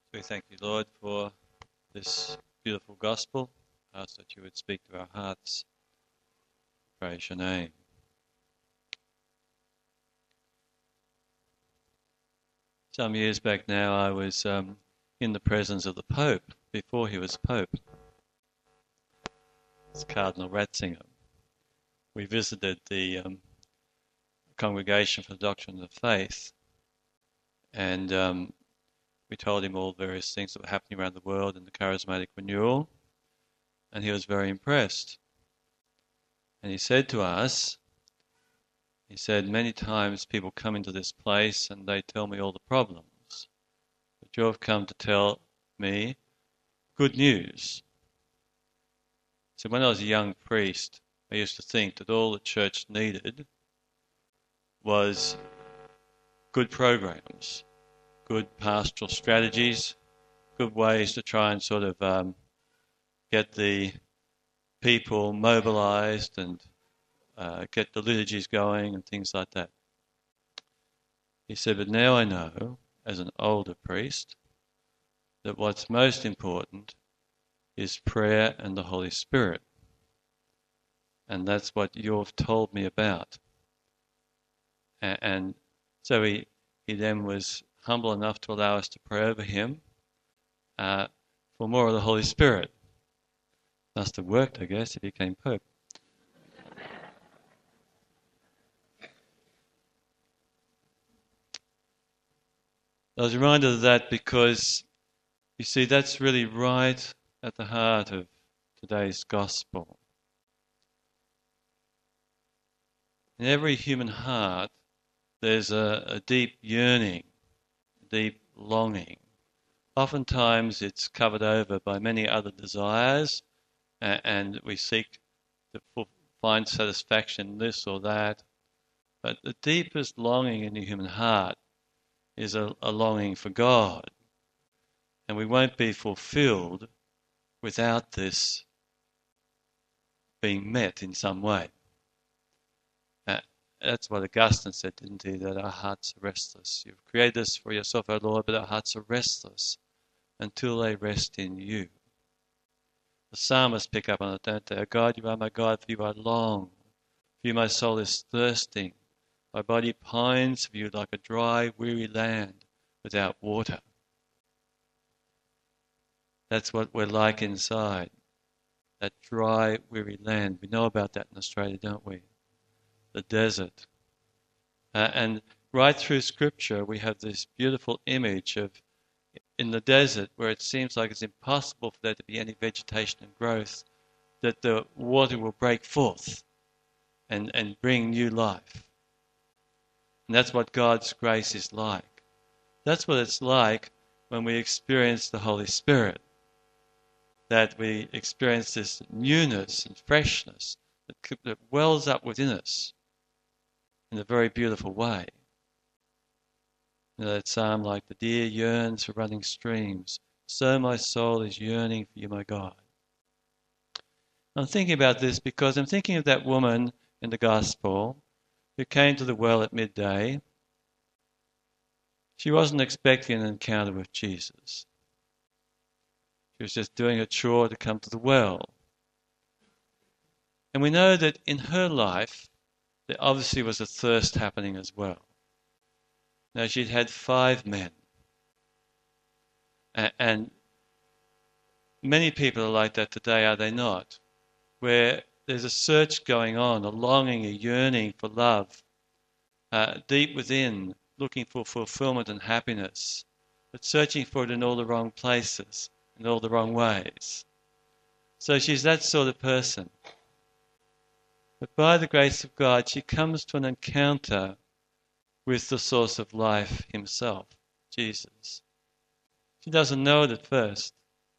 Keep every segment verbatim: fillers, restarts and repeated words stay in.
We thank you, Lord, for this beautiful gospel. I ask that you would speak to our hearts. Praise your name. Some years back now, I was um, in the presence of the Pope before he was Pope. It's Cardinal Ratzinger. We visited the um, Congregation for the Doctrine of the Faith, and um, we told him all various things that were happening around the world in the charismatic renewal, and he was very impressed. And he said to us, he said, many times people come into this place and they tell me all the problems, but you have come to tell me good news. So when I was a young priest, I used to think that all the church needed was good programs, good pastoral strategies, good ways to try and sort of um, get the people mobilized and uh, get the liturgies going and things like that. He said, but now I know, as an older priest, that what's most important is prayer and the Holy Spirit. And that's what you've told me about. And, and so he, he then was humble enough to allow us to pray over him uh, for more of the Holy Spirit. Must have worked, I guess, if he became Pope. I was reminded of that because, you see, that's really right at the heart of today's gospel. In every human heart, there's a, a deep yearning, a deep longing. Oftentimes it's covered over by many other desires, and, and we seek to find satisfaction in this or that. But the deepest longing in the human heart is a, a longing for God. And we won't be fulfilled without this being met in some way. Uh, that's what Augustine said, didn't he? That our hearts are restless. You've created us for yourself, O Lord, but our hearts are restless until they rest in you. The psalmists pick up on it, don't they? O God, you are my God, for you I long. For you my soul is thirsting. My body pines for you like a dry, weary land without water. That's what we're like inside. That dry, weary land. We know about that in Australia, don't we? The desert. Uh, and right through Scripture, we have this beautiful image of in the desert where it seems like it's impossible for there to be any vegetation and growth, that the water will break forth and, and bring new life. And that's what God's grace is like. That's what it's like when we experience the Holy Spirit. That we experience this newness and freshness that, that wells up within us in a very beautiful way. You know, that psalm like, the deer yearns for running streams, so my soul is yearning for you, my God. I'm thinking about this because I'm thinking of that woman in the Gospel who came to the well at midday. She wasn't expecting an encounter with Jesus. She was just doing a chore to come to the well. And we know that in her life, there obviously was a thirst happening as well. Now, she'd had five men. And many people are like that today, are they not? Where there's a search going on, a longing, a yearning for love, uh, deep within, looking for fulfillment and happiness, but searching for it in all the wrong places, in all the wrong ways. So she's that sort of person. But by the grace of God, she comes to an encounter with the source of life himself, Jesus. She doesn't know it at first.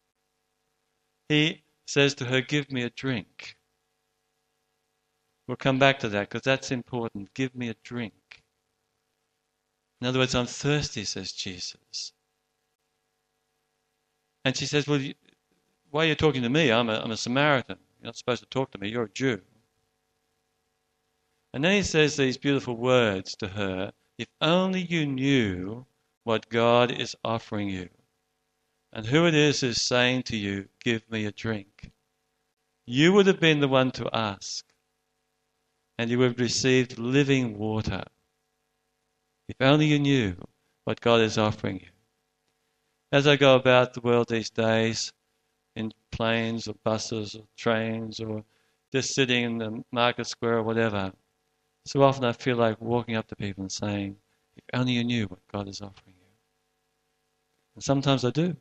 He says to her, give me a drink. We'll come back to that because that's important. Give me a drink. In other words, I'm thirsty, says Jesus. And she says, well, why are you talking to me? I'm a, I'm a Samaritan. You're not supposed to talk to me. You're a Jew. And then he says these beautiful words to her, if only you knew what God is offering you. and who it is is saying to you, give me a drink, you would have been the one to ask, and you would have received living water. If only you knew what God is offering you. As I go about the world these days, in planes or buses or trains or just sitting in the market square or whatever, so often I feel like walking up to people and saying, if only you knew what God is offering you. And sometimes I do.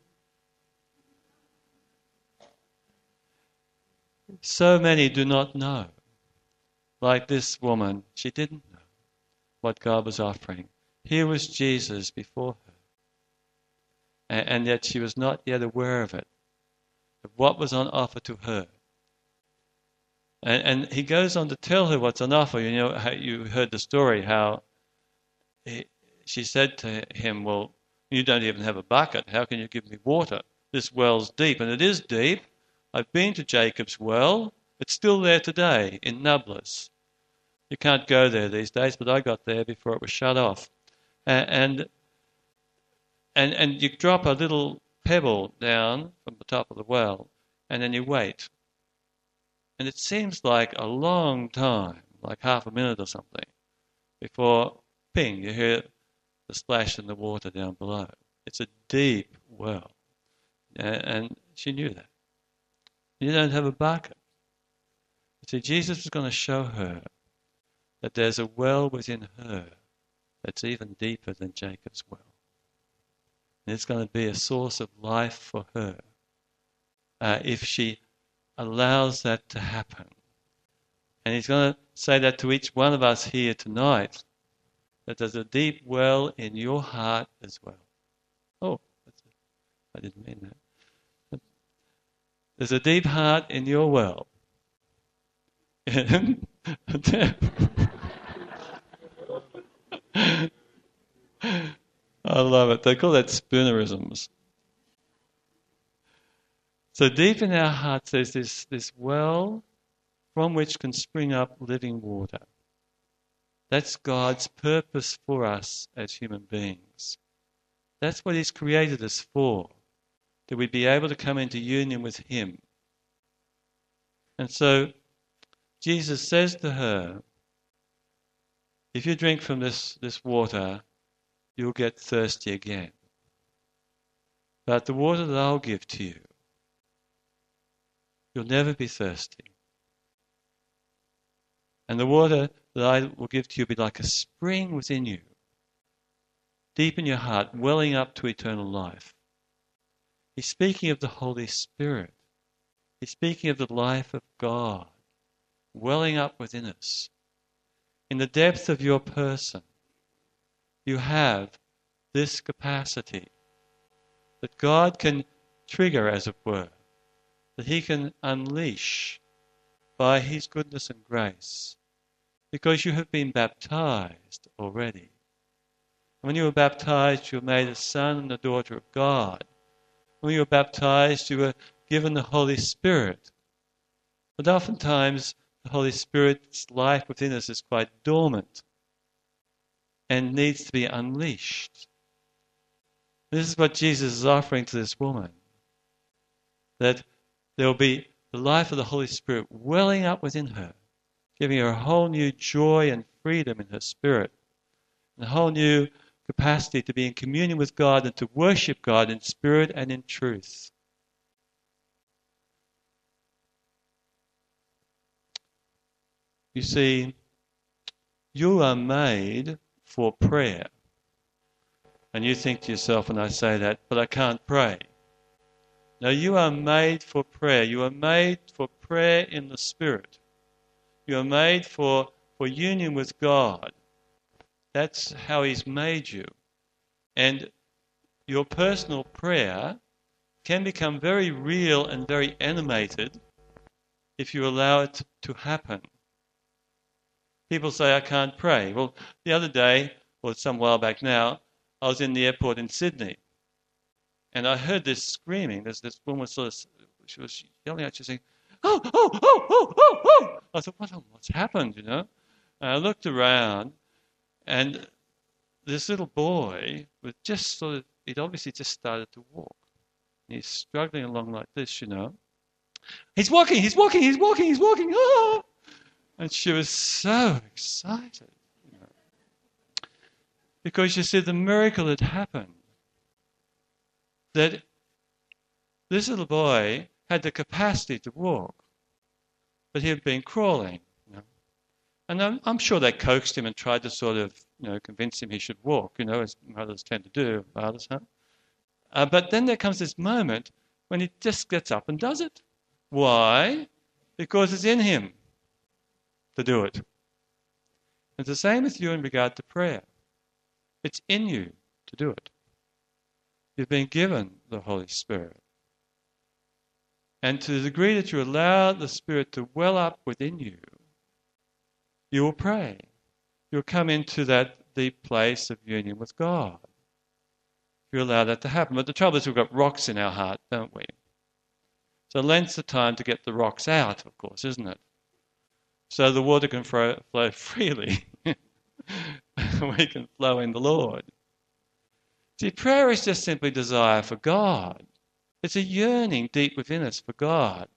So many do not know. Like this woman, she didn't know what God was offering. Here was Jesus before her. And, and yet she was not yet aware of it, of what was on offer to her. And, and he goes on to tell her what's on offer. You know, how you heard the story, how he, she said to him, well, you don't even have a bucket. How can you give me water? This well's deep. And it is deep. I've been to Jacob's well. It's still there today in Nablus. You can't go there these days, but I got there before it was shut off. And and and you drop a little pebble down from the top of the well, and then you wait. And it seems like a long time, like half a minute or something, before, ping, you hear the splash in the water down below. It's a deep well. And she knew that. You don't have a bucket. See, Jesus is going to show her that there's a well within her that's even deeper than Jacob's well. And it's going to be a source of life for her uh, if she allows that to happen. And he's going to say that to each one of us here tonight, that there's a deep well in your heart as well. Oh, that's it. I didn't mean that. There's a deep heart in your well. I love it. They call that spoonerisms. So deep in our hearts there's this, this well from which can spring up living water. That's God's purpose for us as human beings. That's what He's created us for, that we'd be able to come into union with Him. And so Jesus says to her, if you drink from this, this water, you'll get thirsty again. But the water that I'll give to you, you'll never be thirsty. And the water that I will give to you will be like a spring within you, deep in your heart, welling up to eternal life. He's speaking of the Holy Spirit. He's speaking of the life of God, welling up within us. In the depth of your person, you have this capacity that God can trigger, as it were, that He can unleash by His goodness and grace, because you have been baptized already. When you were baptized, you were made a son and a daughter of God. When you were baptized, you were given the Holy Spirit. But oftentimes, the Holy Spirit's life within us is quite dormant and needs to be unleashed. This is what Jesus is offering to this woman, that there will be the life of the Holy Spirit welling up within her, giving her a whole new joy and freedom in her spirit, and a whole new capacity to be in communion with God and to worship God in spirit and in truth. You see, you are made for prayer. And you think to yourself when I say that, but I can't pray. No, you are made for prayer. You are made for prayer in the Spirit. You are made for, for union with God. That's how He's made you. And your personal prayer can become very real and very animated if you allow it to happen. People say, I can't pray. Well, the other day, or some while back now, I was in the airport in Sydney. And I heard this screaming. There's this woman sort of, she was yelling out, she was saying, oh, oh, oh, oh, oh, oh. I thought, what, what's happened, you know? And I looked around, and this little boy was just sort of, he'd obviously just started to walk. And he's struggling along like this, you know. He's walking, he's walking, he's walking, he's walking. Ah! And she was so excited, you know. Because you see, the miracle had happened. That this little boy had the capacity to walk, but he had been crawling, you know. And I'm, I'm sure they coaxed him and tried to sort of, you know, convince him he should walk, you know, as mothers tend to do, fathers, huh? Uh, but then there comes this moment when he just gets up and does it. Why? Because it's in him to do it. It's the same with you in regard to prayer. It's in you to do it. You've been given the Holy Spirit. And to the degree that you allow the Spirit to well up within you, you will pray. You'll come into that deep place of union with God. You allow that to happen. But the trouble is we've got rocks in our heart, don't we? So length's the time to get the rocks out, of course, isn't it? So the water can flow, flow freely. We can flow in the Lord. See, prayer is just simply desire for God. It's a yearning deep within us for God.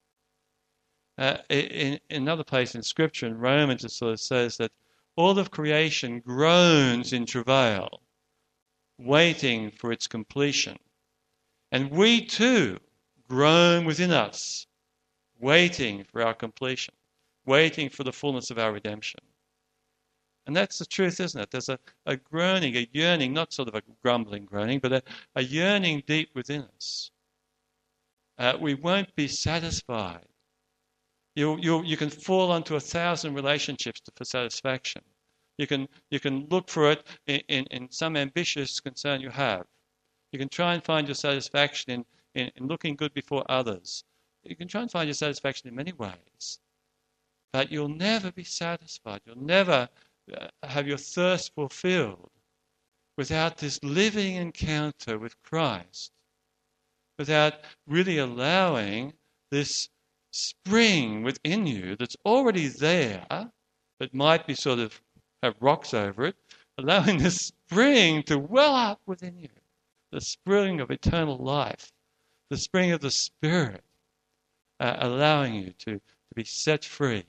Uh, in, in another place in Scripture, in Romans, it sort of says that all of creation groans in travail, waiting for its completion. And we too groan within us, waiting for our completion, waiting for the fullness of our redemption. And that's the truth, isn't it? There's a, a groaning, a yearning, not sort of a grumbling groaning, but a, a yearning deep within us. Uh, we won't be satisfied. You, you, you can fall onto a thousand relationships to, for satisfaction. You can, you can look for it in, in, in some ambitious concern you have. You can try and find your satisfaction in, in, in looking good before others. You can try and find your satisfaction in many ways. But you'll never be satisfied. You'll never uh, have your thirst fulfilled without this living encounter with Christ, without really allowing this spring within you that's already there, that might be sort of have rocks over it, allowing this spring to well up within you, the spring of eternal life, the spring of the Spirit, uh, allowing you to, to be set free.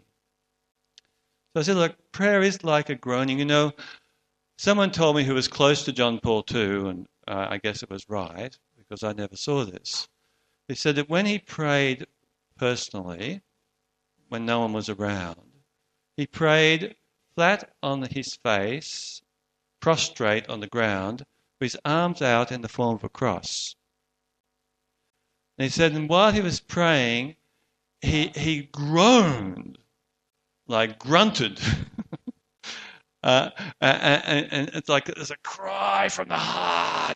So I said, look, prayer is like a groaning. You know, someone told me who was close to John Paul the Second, and uh, I guess it was right, because I never saw this. He said that when he prayed personally, when no one was around, he prayed flat on his face, prostrate on the ground, with his arms out in the form of a cross. And he said, and while he was praying, he he groaned, like grunted. uh, and, and it's like there's a cry from the heart.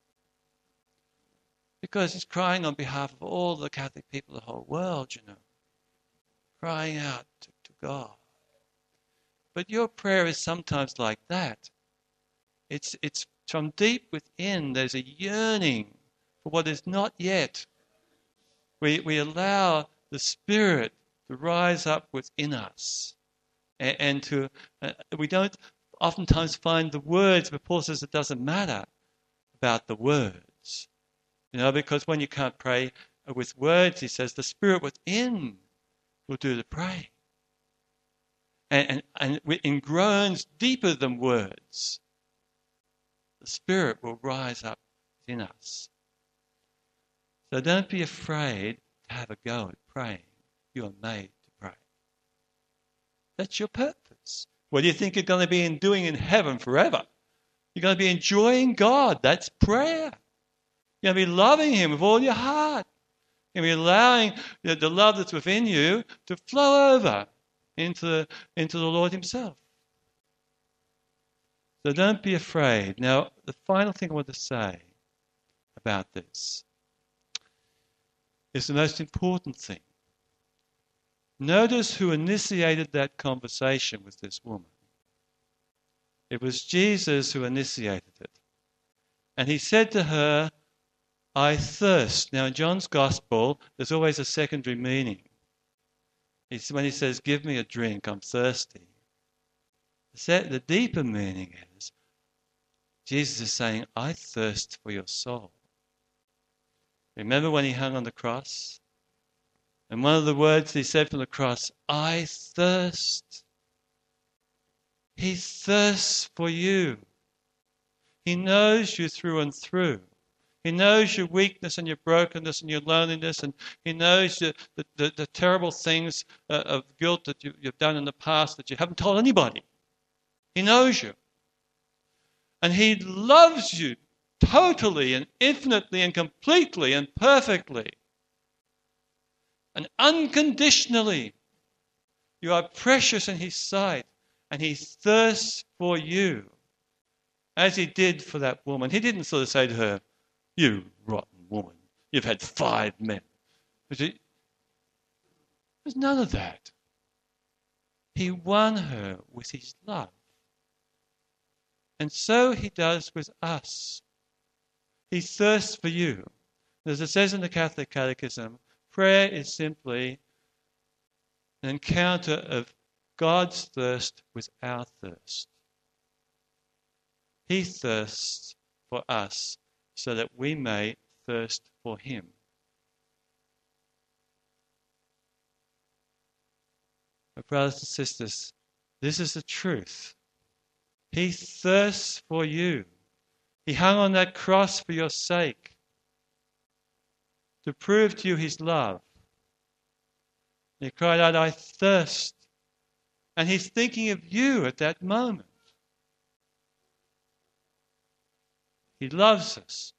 Because he's crying on behalf of all the Catholic people of the whole world, you know. Crying out to, to God. But your prayer is sometimes like that. It's it's from deep within, there's a yearning for what is not yet. We we allow the Spirit to rise up within us. And, and to uh, we don't oftentimes find the words, but Paul says it doesn't matter about the words. You know, because when you can't pray with words, he says, the Spirit within will do the praying. And, and, and in groans deeper than words, the Spirit will rise up within us. So don't be afraid to have a go at praying. You are made to pray. That's your purpose. What do you think you're going to be in doing in heaven forever? You're going to be enjoying God. That's prayer. You're going to be loving Him with all your heart. You're going to be allowing the, the love that's within you to flow over into the, into the Lord Himself. So don't be afraid. Now, the final thing I want to say about this is the most important thing. Notice who initiated that conversation with this woman. It was Jesus who initiated it. And He said to her, I thirst. Now in John's Gospel, there's always a secondary meaning. It's when he says, give me a drink, I'm thirsty. The deeper meaning is, Jesus is saying, I thirst for your soul. Remember when he hung on the cross? And one of the words he said from the cross, I thirst. He thirsts for you. He knows you through and through. He knows your weakness and your brokenness and your loneliness, and he knows the, the, the, the terrible things uh, of guilt that you, you've done in the past that you haven't told anybody. He knows you. And he loves you totally and infinitely and completely and perfectly and unconditionally. You are precious in his sight, and he thirsts for you, as he did for that woman. He didn't sort of say to her, you rotten woman, you've had five men. There's none of that. He won her with his love. And so he does with us. He thirsts for you. As it says in the Catholic Catechism, prayer is simply an encounter of God's thirst with our thirst. He thirsts for us so that we may thirst for him. My brothers and sisters, this is the truth. He thirsts for you. He hung on that cross for your sake, to prove to you his love. He cried out, I thirst. And he's thinking of you at that moment. He loves us.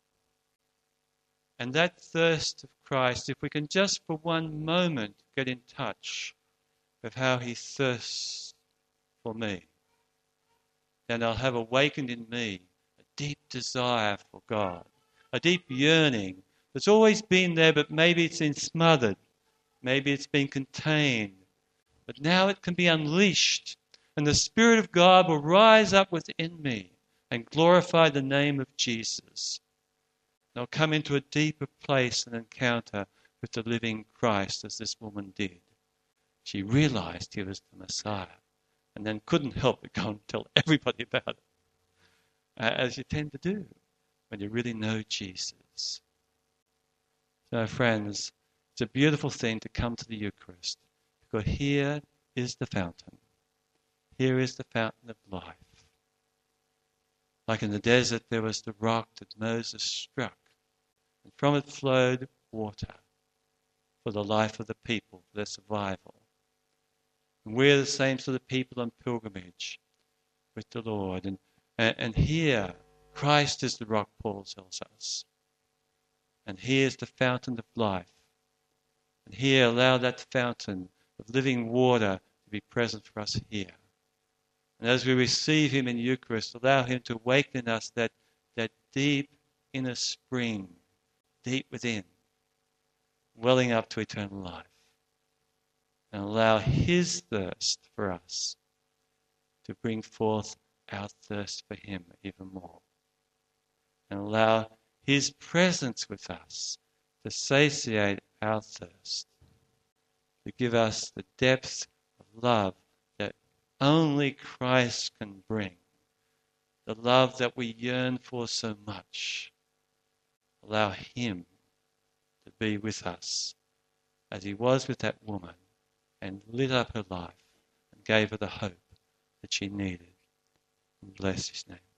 And that thirst of Christ, if we can just for one moment get in touch with how he thirsts for me, then I'll have awakened in me a deep desire for God, a deep yearning that's always been there, but maybe it's been smothered, maybe it's been contained, but now it can be unleashed, and the Spirit of God will rise up within me and glorify the name of Jesus. And I'll come into a deeper place and encounter with the living Christ, as this woman did. She realized he was the Messiah, and then couldn't help but go and tell everybody about it, uh, as you tend to do when you really know Jesus. So, friends, it's a beautiful thing to come to the Eucharist, because here is the fountain. Here is the fountain of life. Like in the desert, there was the rock that Moses struck, and from it flowed water for the life of the people, for their survival. And we're the same sort of people on pilgrimage with the Lord. And, and, and here, Christ is the rock, Paul tells us. And here is the fountain of life. And here, allow that fountain of living water to be present for us here. And as we receive him in Eucharist, allow him to awaken in us that, that deep inner spring, deep within, welling up to eternal life. And allow his thirst for us to bring forth our thirst for him even more. And allow his presence with us to satiate our thirst, to give us the depth of love that only Christ can bring, the love that we yearn for so much. Allow him to be with us as he was with that woman and lit up her life and gave her the hope that she needed. And bless his name.